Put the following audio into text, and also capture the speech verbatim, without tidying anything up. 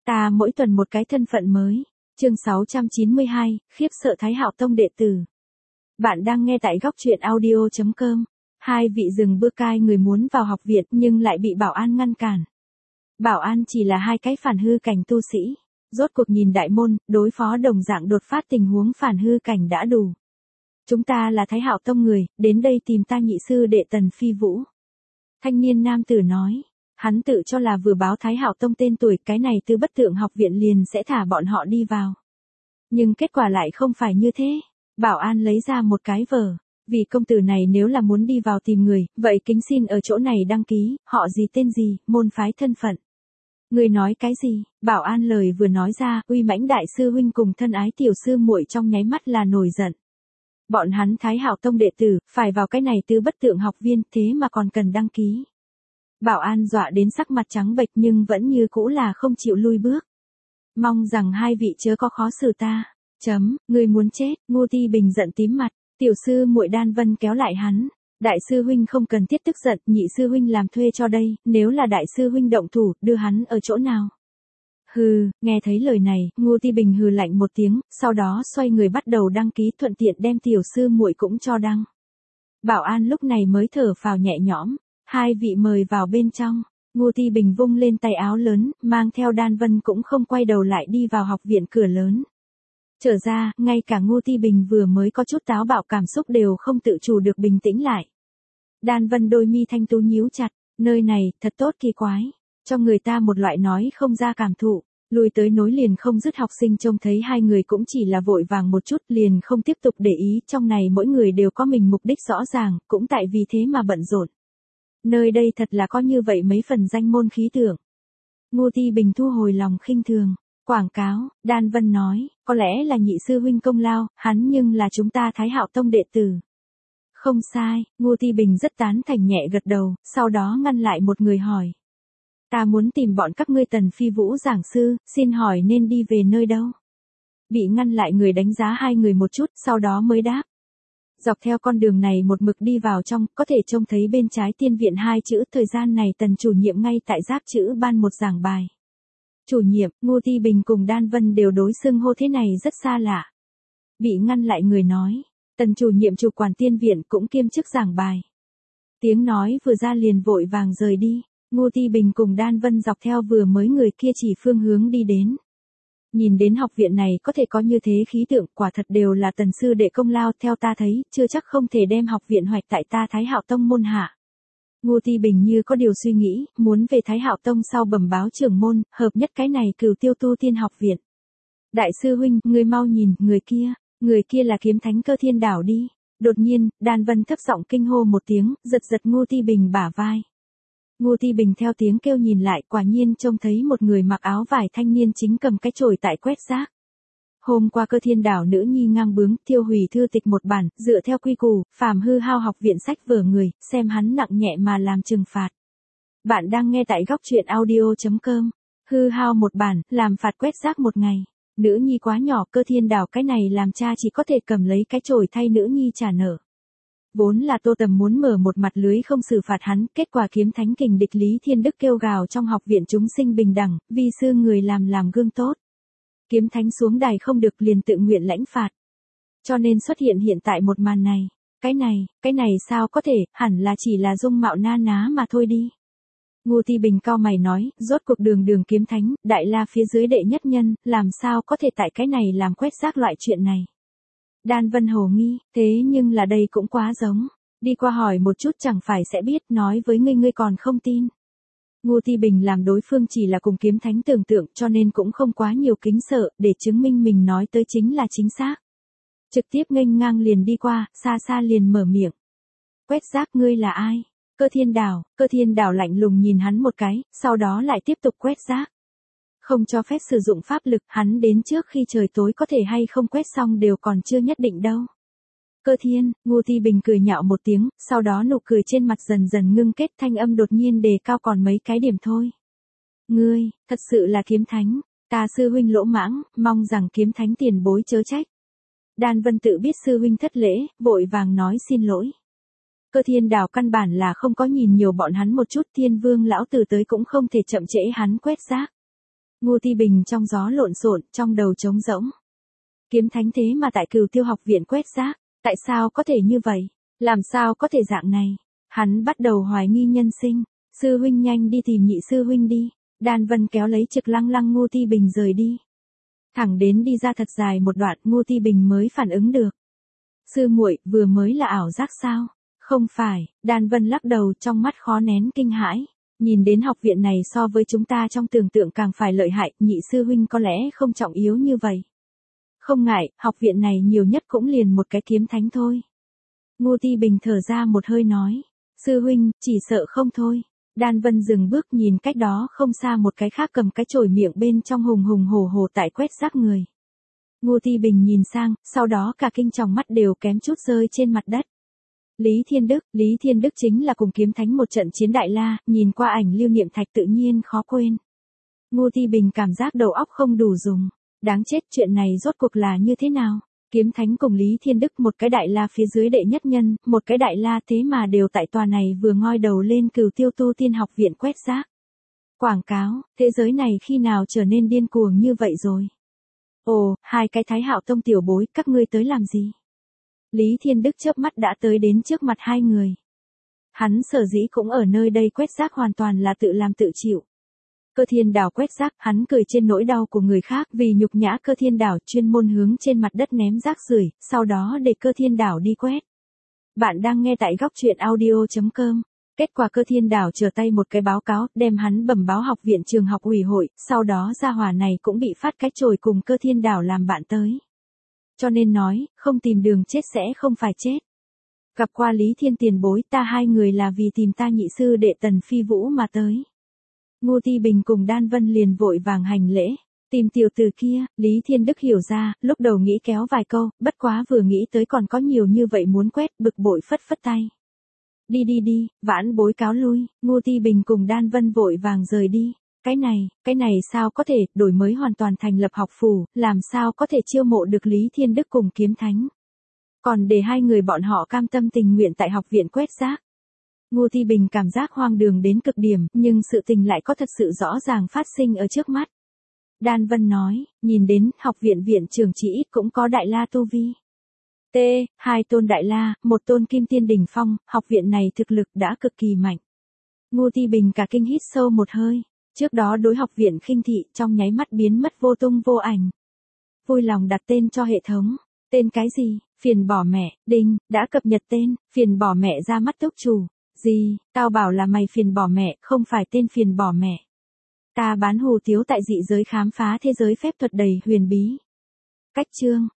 Ta mỗi tuần một cái thân phận mới. Chương sáu trăm chín mươi hai, khiếp sợ Thái Hạo Tông đệ tử. Bạn đang nghe tại góc truyện audio chấm com. Hai vị dừng bưa cai người muốn vào học viện nhưng lại bị bảo an ngăn cản. Bảo an chỉ là hai cái phản hư cảnh tu sĩ. Rốt cuộc nhìn đại môn, đối phó đồng dạng đột phát tình huống phản hư cảnh đã đủ. Chúng ta là Thái Hạo Tông người, đến đây tìm ta nhị sư đệ Tần Phi Vũ. Thanh niên nam tử nói. Hắn tự cho là vừa báo Thái Hạo Tông tên tuổi, cái này Tư Bất Tượng học viện liền sẽ thả bọn họ đi vào. Nhưng kết quả lại không phải như thế. Bảo an lấy ra một cái vở. Vì công tử này nếu là muốn đi vào tìm người, vậy kính xin ở chỗ này đăng ký, họ gì tên gì, môn phái thân phận. Người nói cái gì? Bảo an lời vừa nói ra, uy mãnh đại sư huynh cùng thân ái tiểu sư muội trong nháy mắt là nổi giận. Bọn hắn Thái Hạo Tông đệ tử, phải vào cái này Tư Bất Tượng học viên, thế mà còn cần đăng ký. Bảo an dọa đến sắc mặt trắng bệch nhưng vẫn như cũ là không chịu lui bước. Mong rằng hai vị chớ có khó xử ta. Chấm, người muốn chết. Ngô Ti Bình giận tím mặt. Tiểu sư muội Đan Vân kéo lại hắn. Đại sư huynh không cần thiết tức giận, nhị sư huynh làm thuê cho đây, nếu là đại sư huynh động thủ, đưa hắn ở chỗ nào? Hừ, nghe thấy lời này, Ngô Ti Bình hừ lạnh một tiếng, sau đó xoay người bắt đầu đăng ký, thuận tiện đem tiểu sư muội cũng cho đăng. Bảo an lúc này mới thở phào nhẹ nhõm. Hai vị mời vào bên trong. Ngô Ti Bình vung lên tay áo lớn, mang theo Đan Vân cũng không quay đầu lại đi vào học viện cửa lớn. Trở ra, ngay cả Ngô Ti Bình vừa mới có chút táo bạo cảm xúc đều không tự chủ được bình tĩnh lại. Đan Vân đôi mi thanh tú nhíu chặt, nơi này, thật tốt kỳ quái. Cho người ta một loại nói không ra cảm thụ. Lùi tới nối liền không dứt học sinh trông thấy hai người cũng chỉ là vội vàng một chút liền không tiếp tục để ý, trong này mỗi người đều có mình mục đích rõ ràng, cũng tại vì thế mà bận rộn. Nơi đây thật là có như vậy mấy phần danh môn khí tượng. Ngô Ti Bình thu hồi lòng khinh thường. Quảng cáo, Đan Vân nói, có lẽ là nhị sư huynh công lao, hắn nhưng là chúng ta Thái Hạo Tông đệ tử. Không sai, Ngô Ti Bình rất tán thành nhẹ gật đầu, sau đó ngăn lại một người hỏi. Ta muốn tìm bọn các ngươi Tần Phi Vũ giảng sư, xin hỏi nên đi về nơi đâu? Bị ngăn lại người đánh giá hai người một chút, sau đó mới đáp. Dọc theo con đường này một mực đi vào trong, có thể trông thấy bên trái tiên viện hai chữ, thời gian này Tần chủ nhiệm ngay tại giáp chữ ban một giảng bài. Chủ nhiệm, Ngô Ti Bình cùng Đan Vân đều đối xưng hô thế này rất xa lạ. Bị ngăn lại người nói, Tần chủ nhiệm chủ quản tiên viện cũng kiêm chức giảng bài. Tiếng nói vừa ra liền vội vàng rời đi, Ngô Ti Bình cùng Đan Vân dọc theo vừa mới người kia chỉ phương hướng đi đến. Nhìn đến học viện này có thể có như thế khí tượng, quả thật đều là Tần sư đệ công lao, theo ta thấy, chưa chắc không thể đem học viện hoạch tại ta Thái Hạo Tông môn hạ. Ngô Ti Bình như có điều suy nghĩ, muốn về Thái Hạo Tông sau bẩm báo trưởng môn, hợp nhất cái này Cửu Tiêu Tu Tiên học viện. Đại sư huynh, người mau nhìn, người kia, người kia là kiếm thánh Cơ Thiên Đảo đi. Đột nhiên, Đan Vân thấp giọng kinh hô một tiếng, giật giật Ngô Ti Bình bả vai. Ngô Ti Bình theo tiếng kêu nhìn lại, quả nhiên trông thấy một người mặc áo vải thanh niên chính cầm cái chổi tại quét rác. Hôm qua Cơ Thiên Đảo nữ nhi ngang bướng, tiêu hủy thư tịch một bản, dựa theo quy củ, phàm hư hao học viện sách vở người, xem hắn nặng nhẹ mà làm trừng phạt. Bạn đang nghe tại góc truyện audio chấm com. Hư hao một bản, làm phạt quét rác một ngày. Nữ nhi quá nhỏ, Cơ Thiên Đảo cái này làm cha chỉ có thể cầm lấy cái chổi thay nữ nhi trả nợ. Vốn là Tô Tầm muốn mở một mặt lưới không xử phạt hắn, kết quả kiếm thánh kình địch Lý Thiên Đức kêu gào trong học viện chúng sinh bình đẳng, vi sư người làm làm gương tốt. Kiếm thánh xuống đài không được liền tự nguyện lãnh phạt. Cho nên xuất hiện hiện tại một màn này. Cái này, cái này sao có thể, hẳn là chỉ là dung mạo na ná mà thôi đi. Ngô Ti Bình cao mày nói, rốt cuộc đường đường kiếm thánh, đại la phía dưới đệ nhất nhân, làm sao có thể tại cái này làm quét rác loại chuyện này. Đan Vân hồ nghi, thế nhưng là đây cũng quá giống. Đi qua hỏi một chút chẳng phải sẽ biết, nói với ngươi ngươi còn không tin. Ngô Ti Bình làm đối phương chỉ là cùng kiếm thánh tưởng tượng cho nên cũng không quá nhiều kính sợ, để chứng minh mình nói tới chính là chính xác. Trực tiếp nghênh ngang liền đi qua, xa xa liền mở miệng. Quét rác ngươi là ai? Cơ Thiên Đảo. Cơ Thiên Đảo lạnh lùng nhìn hắn một cái, sau đó lại tiếp tục quét rác. Không cho phép sử dụng pháp lực, hắn đến trước khi trời tối có thể hay không quét xong đều còn chưa nhất định đâu. Cơ Thiên, Ngô Ti Bình cười nhạo một tiếng, sau đó nụ cười trên mặt dần dần ngưng kết, thanh âm đột nhiên đề cao còn mấy cái điểm thôi. Ngươi, thật sự là kiếm thánh, ta sư huynh lỗ mãng, mong rằng kiếm thánh tiền bối chớ trách. Đan Vân tự biết sư huynh thất lễ, vội vàng nói xin lỗi. Cơ Thiên Đảo căn bản là không có nhìn nhiều bọn hắn một chút, Thiên Vương lão tử tới cũng không thể chậm trễ hắn quét rác. Ngô Ti Bình trong gió lộn xộn, trong đầu trống rỗng. Kiếm thánh thế mà tại Cửu Tiêu học viện quét rác, tại sao có thể như vậy? Làm sao có thể dạng này? Hắn bắt đầu hoài nghi nhân sinh. Sư huynh nhanh đi tìm nhị sư huynh đi. Đan Vân kéo lấy Trực Lăng Lăng Ngô Ti Bình rời đi. Thẳng đến đi ra thật dài một đoạn, Ngô Ti Bình mới phản ứng được. Sư muội, vừa mới là ảo giác sao? Không phải, Đan Vân lắc đầu, trong mắt khó nén kinh hãi. Nhìn đến học viện này so với chúng ta trong tưởng tượng càng phải lợi hại, nhị sư huynh có lẽ không trọng yếu như vậy. Không ngại, học viện này nhiều nhất cũng liền một cái kiếm thánh thôi. Ngô Ti Bình thở ra một hơi nói. Sư huynh, chỉ sợ không thôi. Đan Vân dừng bước nhìn cách đó không xa một cái khác cầm cái chổi miệng bên trong hùng hùng hổ hổ tại quét rác người. Ngô Ti Bình nhìn sang, sau đó cả kinh tròng mắt đều kém chút rơi trên mặt đất. Lý Thiên Đức, Lý Thiên Đức chính là cùng kiếm thánh một trận chiến đại la, nhìn qua ảnh lưu niệm thạch tự nhiên khó quên. Ngô Ti Bình cảm giác đầu óc không đủ dùng. Đáng chết, chuyện này rốt cuộc là như thế nào? Kiếm thánh cùng Lý Thiên Đức một cái đại la phía dưới đệ nhất nhân, một cái đại la thế mà đều tại tòa này vừa ngoi đầu lên Cửu Tiêu tu tiên học viện quét rác. Quảng cáo, thế giới này khi nào trở nên điên cuồng như vậy rồi? Ồ, hai cái Thái Hạo Tông tiểu bối, các ngươi tới làm gì? Lý Thiên Đức chớp mắt đã tới đến trước mặt hai người. Hắn sở dĩ cũng ở nơi đây quét rác hoàn toàn là tự làm tự chịu. Cơ Thiên Đảo quét rác, hắn cười trên nỗi đau của người khác vì nhục nhã Cơ Thiên Đảo chuyên môn hướng trên mặt đất ném rác rưởi, sau đó để Cơ Thiên Đảo đi quét. Bạn đang nghe tại góc truyện audio chấm com. Kết quả Cơ Thiên Đảo trở tay một cái báo cáo, đem hắn bẩm báo học viện trường học ủy hội, sau đó gia hỏa này cũng bị phát cái chổi cùng Cơ Thiên Đảo làm bạn tới. Cho nên nói, không tìm đường chết sẽ không phải chết. Gặp qua Lý Thiên tiền bối, ta hai người là vì tìm ta nhị sư đệ Tần Phi Vũ mà tới. Ngô Ti Bình cùng Đan Vân liền vội vàng hành lễ. Tìm tiểu tử kia, Lý Thiên Đức hiểu ra, lúc đầu nghĩ kéo vài câu, bất quá vừa nghĩ tới còn có nhiều như vậy muốn quét, bực bội phất phất tay. Đi đi đi, vãn bối cáo lui. Ngô Ti Bình cùng Đan Vân vội vàng rời đi. Cái này, cái này sao có thể, đổi mới hoàn toàn thành lập học phủ, làm sao có thể chiêu mộ được Lý Thiên Đức cùng kiếm thánh. Còn để hai người bọn họ cam tâm tình nguyện tại học viện quét rác. Ngô Ti Bình cảm giác hoang đường đến cực điểm, nhưng sự tình lại có thật sự rõ ràng phát sinh ở trước mắt. Đan Vân nói, nhìn đến, học viện viện trưởng chỉ ít cũng có đại la tu vi. T, hai tôn đại la, một tôn kim tiên đỉnh phong, học viện này thực lực đã cực kỳ mạnh. Ngô Ti Bình cả kinh hít sâu một hơi, trước đó đối học viện khinh thị trong nháy mắt biến mất vô tung vô ảnh. Vui lòng đặt tên cho hệ thống, tên cái gì, phiền bỏ mẹ, đinh, đã cập nhật tên, phiền bỏ mẹ ra mắt túc chủ. Gì, tao bảo là mày phiền bỏ mẹ, không phải tên phiền bỏ mẹ. Ta bán hù tiếu tại dị giới khám phá thế giới phép thuật đầy huyền bí. Cách chương